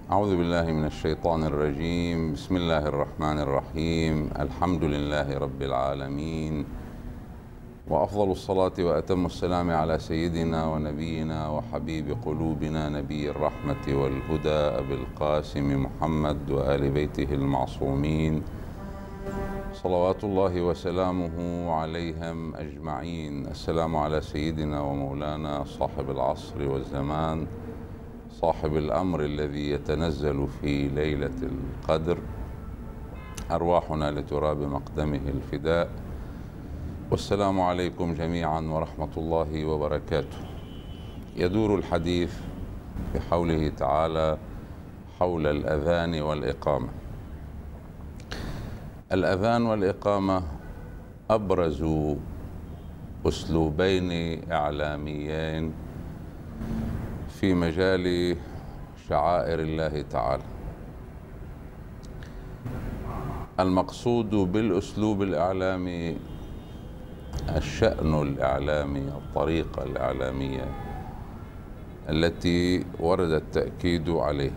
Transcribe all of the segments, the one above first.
أعوذ بالله من الشيطان الرجيم. بسم الله الرحمن الرحيم. الحمد لله رب العالمين، وأفضل الصلاة وأتم السلام على سيدنا ونبينا وحبيب قلوبنا نبي الرحمة والهدى أبي القاسم محمد وآل بيته المعصومين صلوات الله وسلامه عليهم أجمعين. السلام على سيدنا ومولانا صاحب العصر والزمان، صاحب الأمر الذي يتنزل في ليلة القدر، أرواحنا لتراب مقدمه الفداء. والسلام عليكم جميعا ورحمة الله وبركاته. يدور الحديث بحوله تعالى حول الأذان والإقامة. الأذان والإقامة أبرز أسلوبين إعلاميين في مجال شعائر الله تعالى. المقصود بالأسلوب الإعلامي الشأن الإعلامي، الطريقة الإعلامية التي ورد التأكيد عليه.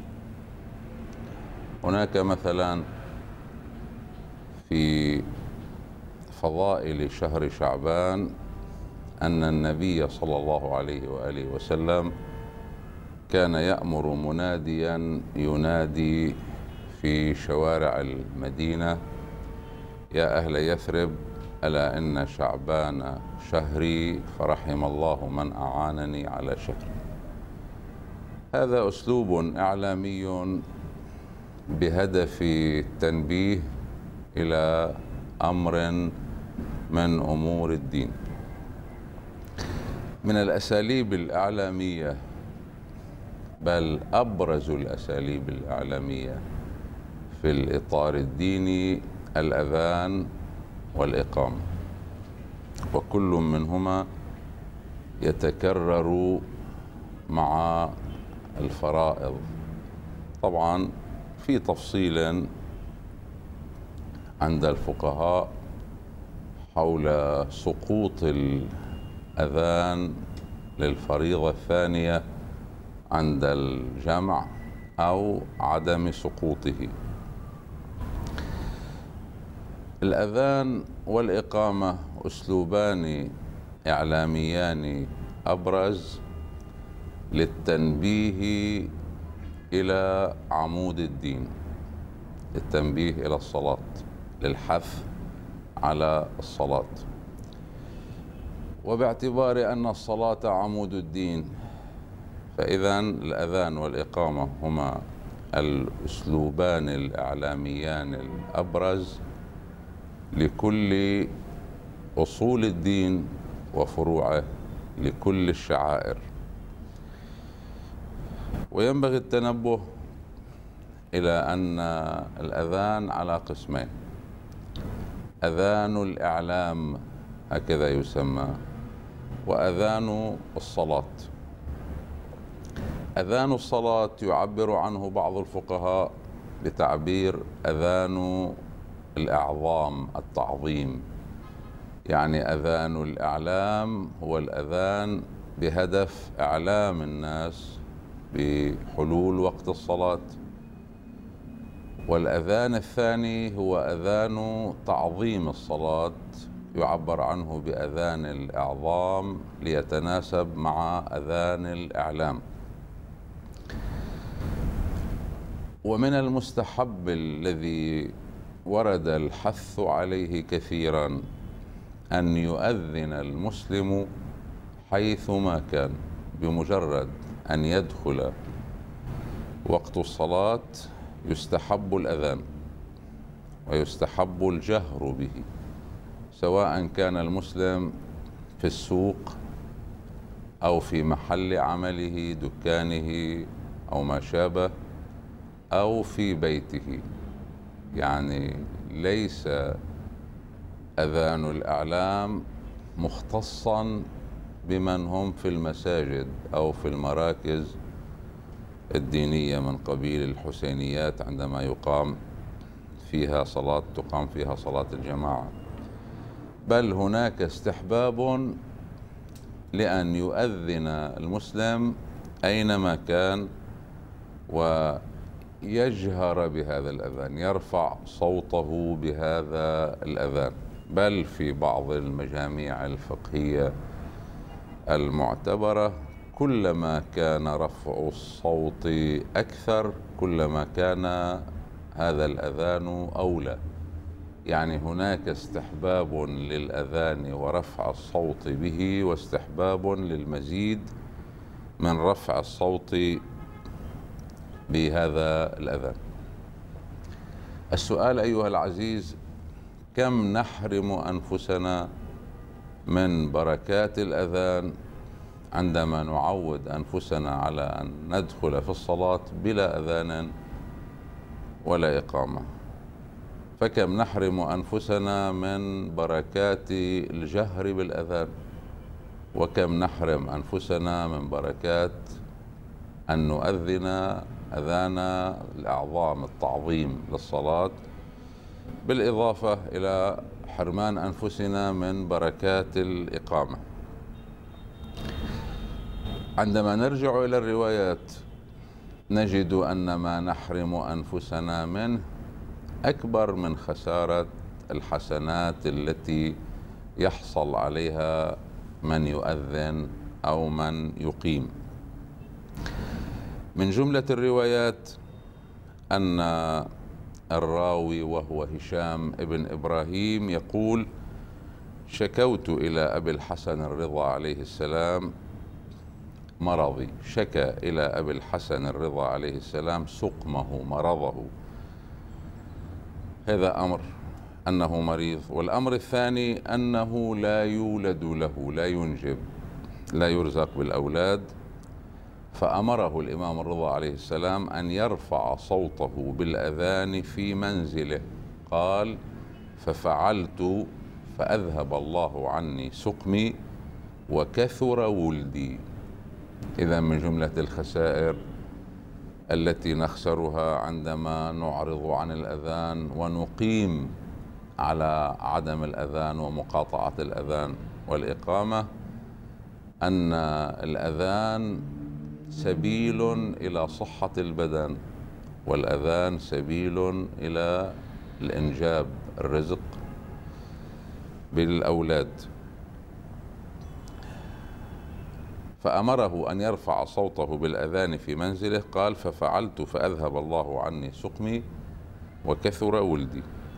هناك مثلا في فضائل شهر شعبان أن النبي صلى الله عليه وآله وسلم كان يأمر مناديا ينادي في شوارع المدينة: يا أهل يثرب، ألا إن شعبان شهري، فرحم الله من أعانني على شهري. هذا أسلوب إعلامي بهدف التنبيه إلى أمر من أمور الدين. من الأساليب الإعلامية، بل أبرز الأساليب الإعلامية في الإطار الديني، الأذان والإقامة، وكل منهما يتكرر مع الفرائض. طبعا في تفصيل عند الفقهاء حول سقوط الأذان للفريضة الثانية عند الجمع أو عدم سقوطه. الأذان والإقامة أسلوبان إعلاميان أبرز للتنبيه إلى عمود الدين، للتنبيه إلى الصلاة، للحث على الصلاة. وباعتبار أن الصلاة عمود الدين، فإذا الأذان والإقامة هما الأسلوبان الإعلاميان الأبرز لكل أصول الدين وفروعه، لكل الشعائر. وينبغي التنبه إلى أن الأذان على قسمين: أذان الإعلام هكذا يسمى، وأذان الصلاة. أذان الصلاة يعبر عنه بعض الفقهاء بتعبير أذان الإعظام، التعظيم. يعني أذان الإعلام هو الأذان بهدف إعلام الناس بحلول وقت الصلاة، والأذان الثاني هو أذان تعظيم الصلاة، يعبر عنه بأذان الإعظام ليتناسب مع أذان الإعلام. ومن المستحب الذي ورد الحث عليه كثيرا أن يؤذن المسلم حيثما كان. بمجرد أن يدخل وقت الصلاة يستحب الأذان ويستحب الجهر به، سواء كان المسلم في السوق أو في محل عمله، دكانه أو ما شابه، أو في بيته. يعني ليس أذان الإعلام مختصا بمن هم في المساجد أو في المراكز الدينية من قبيل الحسينيات عندما تقام فيها صلاة الجماعة، بل هناك استحباب لأن يؤذن المسلم أينما كان ويجهر بهذا الأذان، يرفع صوته بهذا الأذان. بل في بعض المجاميع الفقهية المعتبرة كلما كان رفع الصوت أكثر كلما كان هذا الأذان أولى. يعني هناك استحباب للأذان ورفع الصوت به، واستحباب للمزيد من رفع الصوت بهذا الأذان. السؤال أيها العزيز: كم نحرم أنفسنا من بركات الأذان عندما نعود أنفسنا على أن ندخل في الصلاة بلا أذان ولا إقامة؟ فكم نحرم أنفسنا من بركات الجهر بالأذان، وكم نحرم أنفسنا من بركات أن نؤذن أذان الأعظام التعظيم للصلاة، بالإضافة إلى حرمان أنفسنا من بركات الإقامة. عندما نرجع إلى الروايات نجد أن ما نحرم أنفسنا منه أكبر من خسارة الحسنات التي يحصل عليها من يؤذن أو من يقيم. من جملة الروايات أن الراوي وهو هشام ابن إبراهيم يقول: شكوت إلى أبي الحسن الرضا عليه السلام مرضي، شكى إلى أبي الحسن الرضا عليه السلام سقمه، مرضه. هذا أمر أنه مريض. والأمر الثاني أنه لا يولد له، لا ينجب، لا يرزق بالأولاد، فأمره الإمام الرضا عليه السلام أن يرفع صوته بالأذان في منزله. قال: ففعلت فأذهب الله عني سقمي وكثر ولدي. إذا من جملة الخسائر التي نخسرها عندما نعرض عن الأذان ونقيم على عدم الأذان ومقاطعة الأذان والإقامة أن الأذان سبيل إلى صحة البدن، والأذان سبيل إلى الإنجاب، الرزق بالأولاد. فأمره أن يرفع صوته بالأذان في منزله. قال: ففعلت فأذهب الله عني سقمي وكثر ولدي.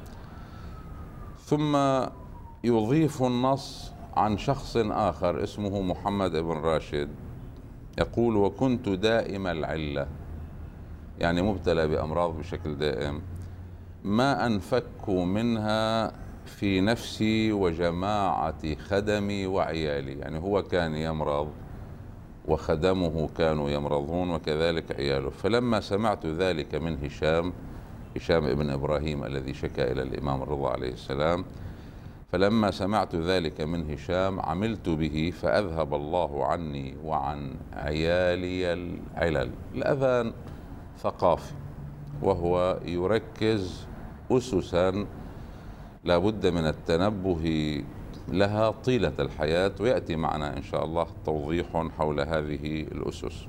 ثم يضيف النص عن شخص آخر اسمه محمد بن راشد، يقول: وكنت دائم العلة، يعني مبتلى بأمراض بشكل دائم، ما أنفك منها في نفسي وجماعة خدمي وعيالي. يعني هو كان يمرض وخدمه كانوا يمرضون وكذلك عياله. فلما سمعت ذلك من هشام ابن إبراهيم الذي شكى إلى الإمام الرضا عليه السلام، فلما سمعت ذلك من هشام عملت به فأذهب الله عني وعن عيالي العلل. الأذان ثقافي، وهو يركز أسسا لا بد من التنبه لها طيلة الحياة، ويأتي معنا إن شاء الله توضيح حول هذه الأسس.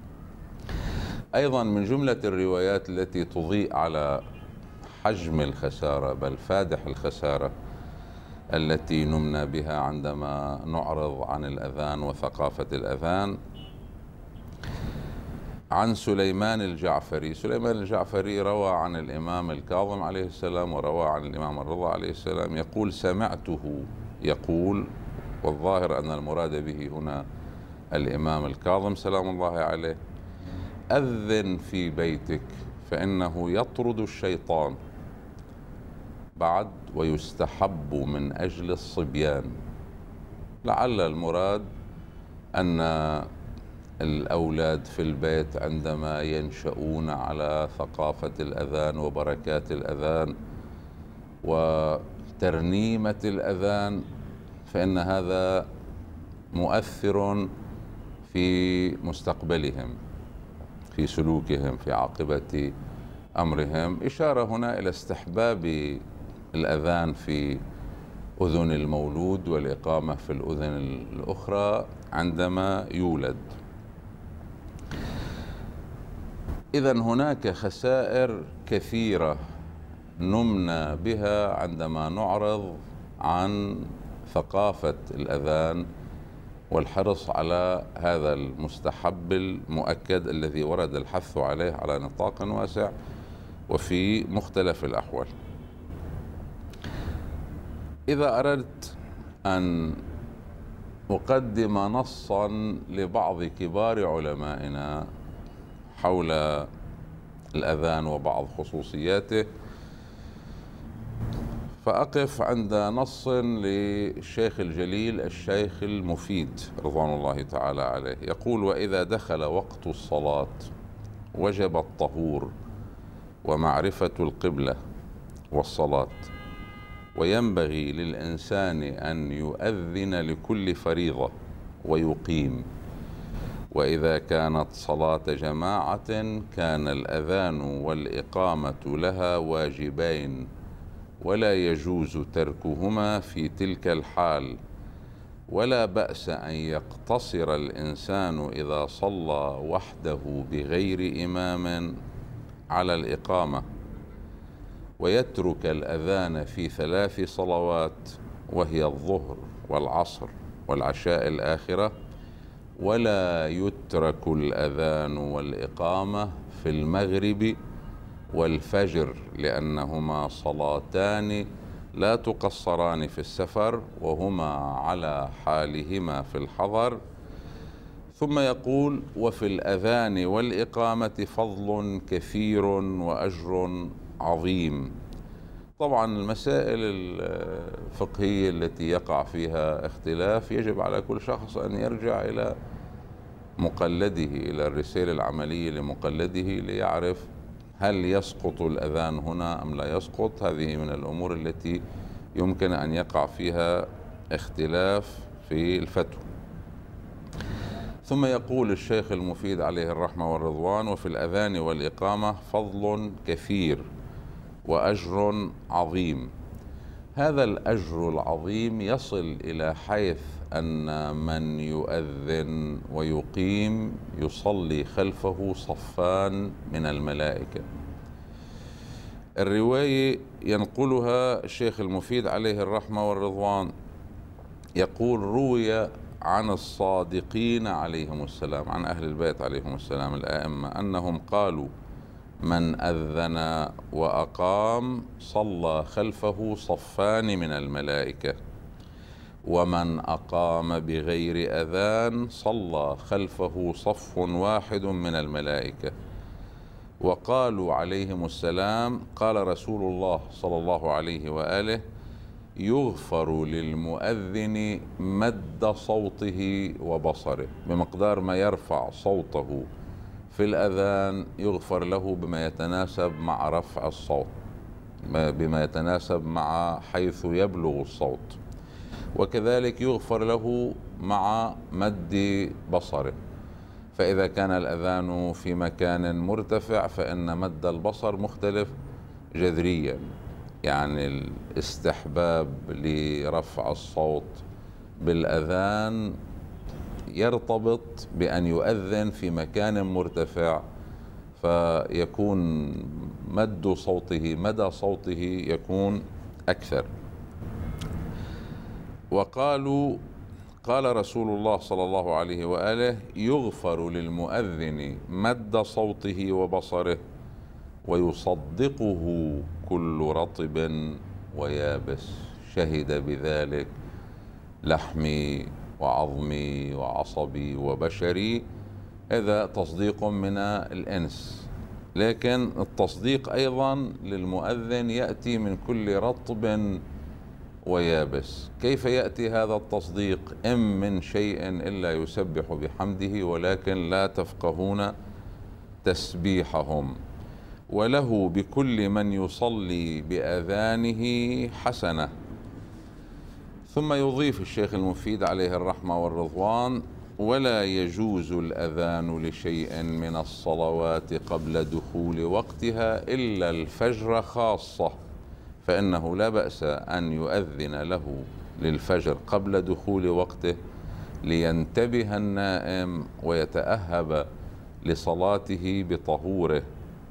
أيضا من جملة الروايات التي تضيء على حجم الخسارة بل فادح الخسارة التي نمنا بها عندما نعرض عن الأذان وثقافة الأذان، عن سليمان الجعفري. سليمان الجعفري روى عن الإمام الكاظم عليه السلام وروى عن الإمام الرضا عليه السلام، يقول: سمعته يقول، والظاهر أن المراد به هنا الإمام الكاظم سلام الله عليه: أذن في بيتك فإنه يطرد الشيطان، بعد ويستحب من أجل الصبيان. لعل المراد أن الأولاد في البيت عندما ينشؤون على ثقافة الأذان وبركات الأذان وترنيمة الأذان فإن هذا مؤثر في مستقبلهم، في سلوكهم، في عاقبة أمرهم. إشارة هنا إلى استحباب الأذان في أذن المولود والإقامة في الأذن الأخرى عندما يولد. إذن هناك خسائر كثيرة نمنا بها عندما نعرض عن ثقافة الأذان والحرص على هذا المستحب المؤكد الذي ورد الحث عليه على نطاق واسع وفي مختلف الأحوال. إذا أردت أن أقدم نصا لبعض كبار علمائنا حول الأذان وبعض خصوصياته، فأقف عند نص للشيخ الجليل الشيخ المفيد رضوان الله تعالى عليه، يقول: وإذا دخل وقت الصلاة وجب الطهور ومعرفة القبلة والصلاة، وينبغي للإنسان أن يؤذن لكل فريضة ويقيم. وإذا كانت صلاة جماعة كان الأذان والإقامة لها واجبين، ولا يجوز تركهما في تلك الحال، ولا بأس أن يقتصر الإنسان إذا صلى وحده بغير إمام على الإقامة، ويترك الأذان في 3 صلوات وهي الظهر والعصر والعشاء الآخرة، ولا يترك الأذان والإقامة في المغرب والفجر، لأنهما صلاتان لا تقصران في السفر وهما على حالهما في الحضر. ثم يقول: وفي الأذان والإقامة فضل كثير وأجر عظيم. طبعا المسائل الفقهية التي يقع فيها اختلاف يجب على كل شخص أن يرجع إلى مقلده، إلى الرسالة العملية لمقلده ليعرف هل يسقط الأذان هنا أم لا يسقط. هذه من الأمور التي يمكن أن يقع فيها اختلاف في الفتوى. ثم يقول الشيخ المفيد عليه الرحمة والرضوان: وفي الأذان والإقامة فضل كثير وأجر عظيم. هذا الأجر العظيم يصل إلى حيث أن من يؤذن ويقيم يصلي خلفه صفان من الملائكة. الرواية ينقلها الشيخ المفيد عليه الرحمة والرضوان، يقول: روي عن الصادقين عليهم السلام، عن أهل البيت عليهم السلام الآئمة، أنهم قالوا: من أذن وأقام صلى خلفه صفان من الملائكة، ومن أقام بغير أذان صلى خلفه صف واحد من الملائكة. وقالوا عليهم السلام: قال رسول الله صلى الله عليه وآله: يغفر للمؤذن مد صوته وبصره، بمقدار ما يرفع صوته في الأذان يغفر له بما يتناسب مع رفع الصوت، بما يتناسب مع حيث يبلغ الصوت، وكذلك يغفر له مع مد بصره. فإذا كان الأذان في مكان مرتفع فإن مد البصر مختلف جذريا، يعني الاستحباب لرفع الصوت بالأذان يرتبط بأن يؤذن في مكان مرتفع، فيكون مدى صوته يكون أكثر. وقالوا: قال رسول الله صلى الله عليه وآله: يغفر للمؤذن مد صوته وبصره، ويصدقه كل رطب ويابس. شهد بذلك لحمي وعظمي وعصبي وبشري. هذا تصديق من الإنس، لكن التصديق أيضا للمؤذن يأتي من كل رطب ويابس. كيف يأتي هذا التصديق؟ إن من شيء إلا يسبح بحمده ولكن لا تفقهون تسبيحهم، وله بكل من يصلي بأذانه حسنة. ثم يضيف الشيخ المفيد عليه الرحمة والرضوان: ولا يجوز الأذان لشيء من الصلوات قبل دخول وقتها إلا الفجر خاصة، فإنه لا بأس أن يؤذن له للفجر قبل دخول وقته لينتبه النائم ويتأهب لصلاته بطهوره.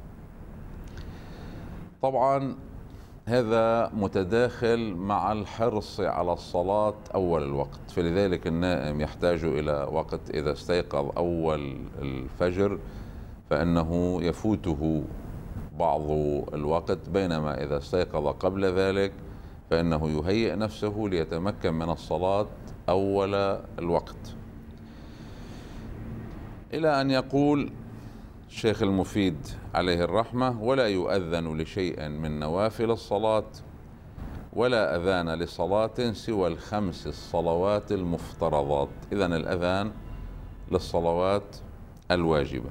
طبعا هذا متداخل مع الحرص على الصلاة أول الوقت، فلذلك النائم يحتاج إلى وقت. إذا استيقظ أول الفجر فإنه يفوته بعض الوقت، بينما إذا استيقظ قبل ذلك فإنه يهيئ نفسه ليتمكن من الصلاة أول الوقت. إلى أن يقول الشيخ المفيد عليه الرحمة: ولا يؤذن لشيء من نوافل الصلاة ولا أذان لصلاة سوى الخمس الصلوات المفترضات. إذن الأذان للصلوات الواجبة.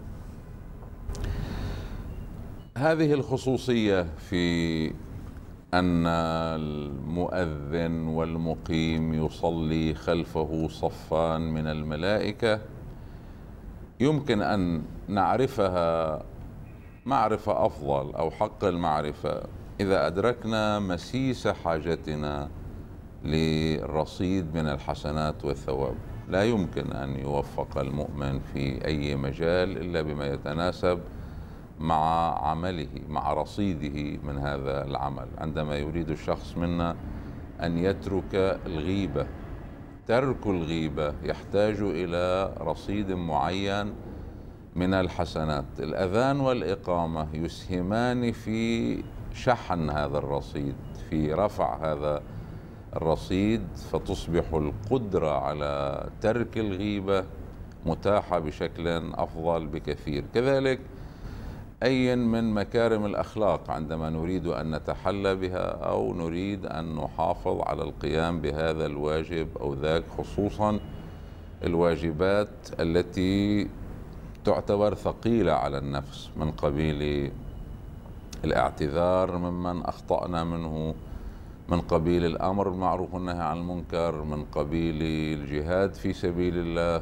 هذه الخصوصية في أن المؤذن والمقيم يصلي خلفه صفان من الملائكة يمكن أن نعرفها معرفة أفضل أو حق المعرفة إذا أدركنا مسيس حاجتنا للرصيد من الحسنات والثواب. لا يمكن أن يوفق المؤمن في أي مجال إلا بما يتناسب مع عمله، مع رصيده من هذا العمل. عندما يريد الشخص منا أن يترك الغيبة، ترك الغيبة يحتاج إلى رصيد معين من الحسنات. الأذان والإقامة يسهمان في شحن هذا الرصيد، في رفع هذا الرصيد، فتصبح القدرة على ترك الغيبة متاحة بشكل أفضل بكثير. كذلك أي من مكارم الأخلاق عندما نريد أن نتحلى بها أو نريد أن نحافظ على القيام بهذا الواجب أو ذاك، خصوصا الواجبات التي تعتبر ثقيلة على النفس، من قبيل الاعتذار ممن أخطأنا منه، من قبيل الأمر بالمعروف والنهي عن المنكر، من قبيل الجهاد في سبيل الله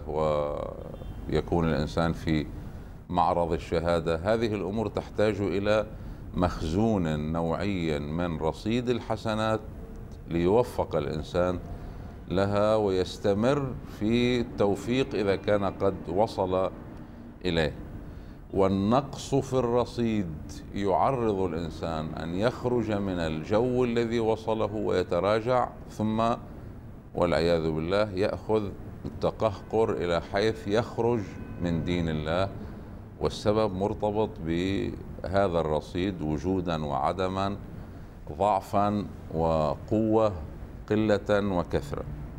ويكون الإنسان في معرض الشهادة. هذه الأمور تحتاج إلى مخزون نوعي من رصيد الحسنات ليوفق الإنسان لها ويستمر في التوفيق إذا كان قد وصل إليه. والنقص في الرصيد يعرض الإنسان أن يخرج من الجو الذي وصله ويتراجع، ثم والعياذ بالله يأخذ التقهقر إلى حيث يخرج من دين الله، والسبب مرتبط بهذا الرصيد وجودا وعدما، ضعفا وقوة، قلة وكثرة.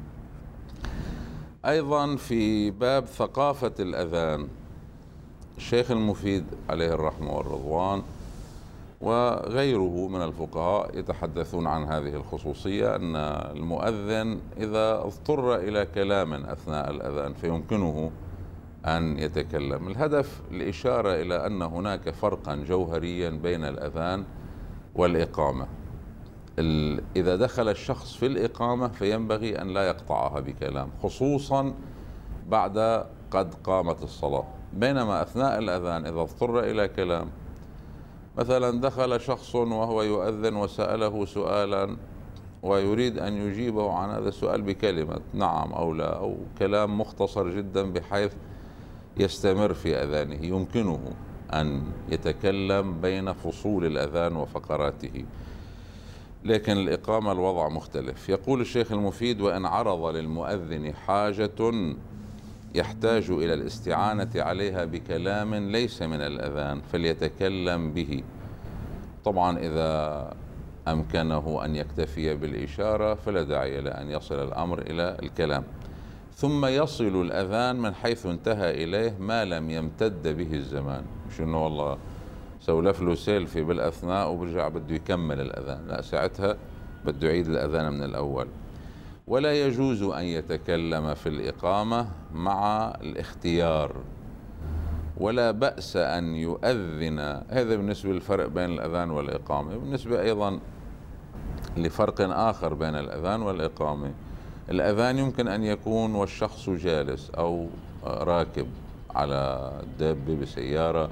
أيضا في باب ثقافة الأذان، الشيخ المفيد عليه الرحمة والرضوان وغيره من الفقهاء يتحدثون عن هذه الخصوصية، أن المؤذن إذا اضطر إلى كلام أثناء الأذان فيمكنه أن يتكلم. الهدف الإشارة إلى أن هناك فرقا جوهريا بين الأذان والإقامة. إذا دخل الشخص في الإقامة فينبغي أن لا يقطعها بكلام، خصوصا بعد قد قامت الصلاة، بينما أثناء الأذان إذا اضطر إلى كلام، مثلا دخل شخص وهو يؤذن وسأله سؤالا ويريد أن يجيبه عن هذا السؤال بكلمة نعم أو لا، أو كلام مختصر جدا بحيث يستمر في أذانه، يمكنه أن يتكلم بين فصول الأذان وفقراته. لكن الإقامة الوضع مختلف. يقول الشيخ المفيد: وإن عرض للمؤذن حاجة يحتاج إلى الاستعانة عليها بكلام ليس من الأذان فليتكلم به. طبعا إذا أمكنه أن يكتفي بالإشارة فلا داعي لأن يصل الأمر إلى الكلام. ثم يصل الأذان من حيث انتهى إليه ما لم يمتد به الزمان، مش إنه والله سولف له سيلفي بالأثناء وبرجع بده يكمل الأذان، لا، ساعتها بده يعيد الأذان من الأول. ولا يجوز أن يتكلم في الإقامة مع الاختيار، ولا بأس أن يؤذن. هذا بالنسبة للفرق بين الأذان والإقامة. بالنسبة أيضا لفرق آخر بين الأذان والإقامة، الأذان يمكن أن يكون والشخص جالس أو راكب على دابة بسيارة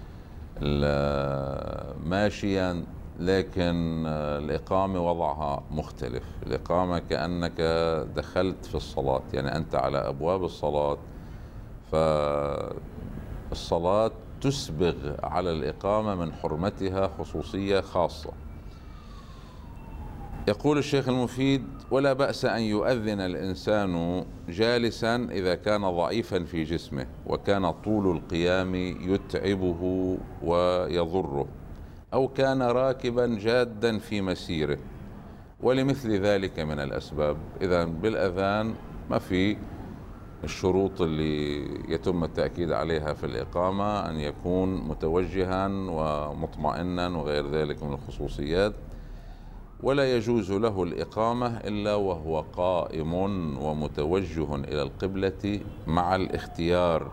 ماشيا، لكن الإقامة وضعها مختلف. الإقامة كأنك دخلت في الصلاة، يعني أنت على أبواب الصلاة، الصلاة تسبغ على الإقامة من حرمتها خصوصية خاصة. يقول الشيخ المفيد: ولا بأس أن يؤذن الإنسان جالسا إذا كان ضعيفا في جسمه وكان طول القيام يتعبه ويضره، أو كان راكبا جادا في مسيره، ولمثل ذلك من الأسباب. إذا بالأذان ما في الشروط اللي يتم التأكيد عليها في الإقامة، أن يكون متوجها ومطمئنا وغير ذلك من الخصوصيات. ولا يجوز له الإقامة إلا وهو قائم ومتوجه إلى القبلة مع الاختيار.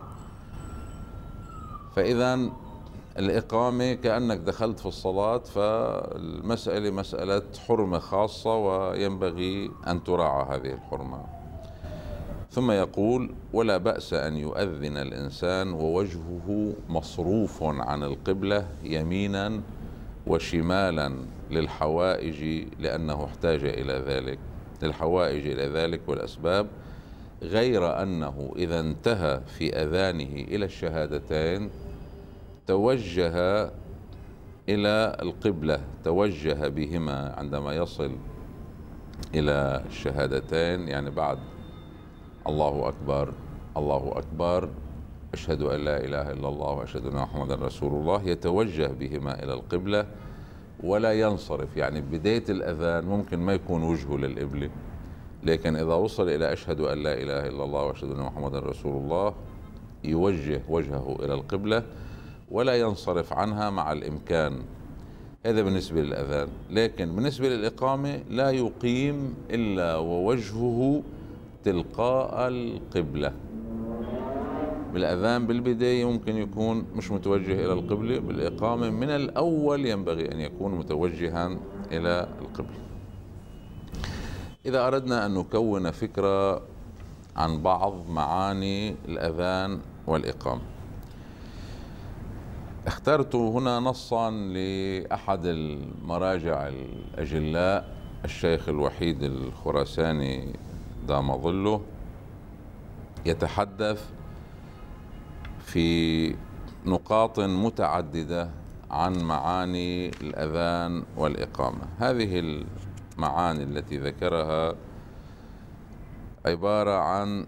فإذا الإقامة كأنك دخلت في الصلاة، فالمسألة مسألة حرمة خاصة وينبغي أن تراعى هذه الحرمة. ثم يقول: ولا بأس أن يؤذن الإنسان ووجهه مصروف عن القبلة يمينا وشمالا للحوائج، لأنه احتاج إلى ذلك، للحوائج إلى ذلك والأسباب، غير أنه إذا انتهى في أذانه إلى الشهادتين توجه إلى القبلة، توجه بهما عندما يصل إلى الشهادتين، يعني بعد الله أكبر الله أكبر أشهد أن لا إله إلا الله وأشهد أن محمدا رسول الله، يتوجه بهما إلى القبلة ولا ينصرف. يعني بداية الأذان ممكن ما يكون وجهه للقبلة، لكن إذا وصل إلى أشهد أن لا إله إلا الله وأشهد أن محمدا رسول الله يوجه وجهه إلى القبلة ولا ينصرف عنها مع الإمكان. هذا بالنسبة للأذان. لكن بالنسبة للإقامة لا يقيم إلا ووجهه تلقاء القبلة. بالأذان بالبداية ممكن يكون مش متوجه إلى القبلة، بالإقامة من الأول ينبغي أن يكون متوجها إلى القبلة. إذا أردنا أن نكون فكرة عن بعض معاني الأذان والإقامة، اخترت هنا نصا لأحد المراجع الأجلاء الشيخ الوحيد الخراساني دام ظله، يتحدث في نقاط متعددة عن معاني الأذان والإقامة. هذه المعاني التي ذكرها عبارة عن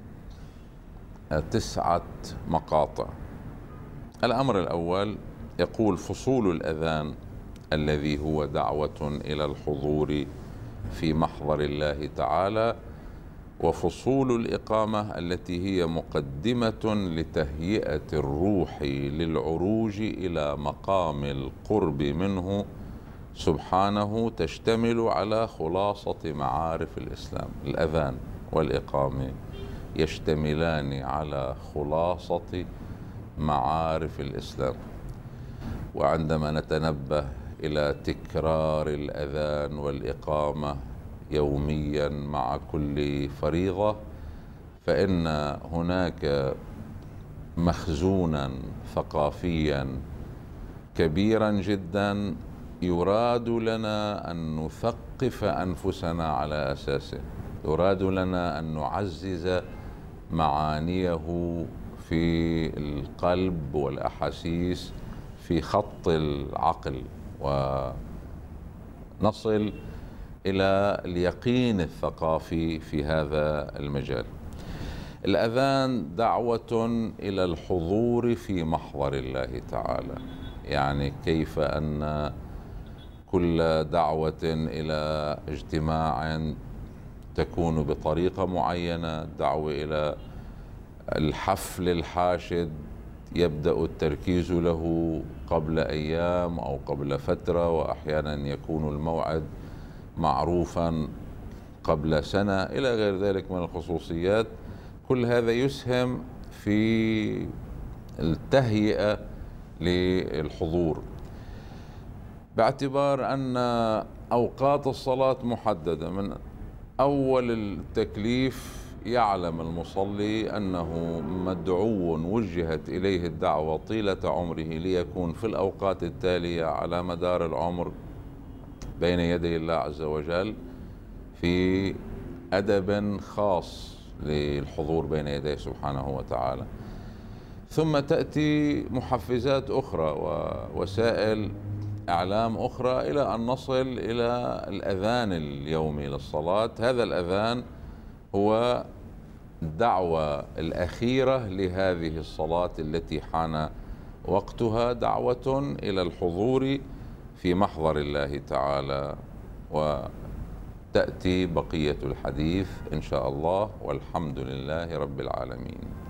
9 مقاطع. الأمر الأول يقول: فصول الأذان الذي هو دعوة إلى الحضور في محضر الله تعالى، وفصول الإقامة التي هي مقدمة لتهيئة الروح للعروج إلى مقام القرب منه سبحانه، تشتمل على خلاصة معارف الإسلام. الأذان والإقامة يشتملان على خلاصة معارف الإسلام. وعندما نتنبه إلى تكرار الأذان والإقامة يوميا مع كل فريضة، فإن هناك مخزونا ثقافيا كبيرا جدا يراد لنا أن نثقف أنفسنا على أساسه، يراد لنا أن نعزز معانيه في القلب والأحاسيس في خط العقل، ونصل إلى اليقين الثقافي في هذا المجال. الأذان دعوة إلى الحضور في محضر الله تعالى، يعني كيف أن كل دعوة إلى اجتماع تكون بطريقة معينة، دعوة إلى الحفل الحاشد يبدأ التركيز له قبل أيام أو قبل فترة، وأحيانا يكون الموعد معروفا قبل سنة، إلى غير ذلك من الخصوصيات. كل هذا يسهم في التهيئة للحضور، باعتبار أن أوقات الصلاة محددة. من أول التكليف يعلم المصلي أنه مدعو وجهت إليه الدعوة طيلة عمره ليكون في الأوقات التالية على مدار العمر بين يدي الله عز وجل في أدب خاص للحضور بين يديه سبحانه وتعالى. ثم تأتي محفزات أخرى ووسائل أعلام أخرى إلى أن نصل إلى الأذان اليومي للصلاة. هذا الأذان هو الدعوة الأخيرة لهذه الصلاة التي حان وقتها، دعوة إلى الحضور في محضر الله تعالى. وتأتي بقية الحديث إن شاء الله، والحمد لله رب العالمين.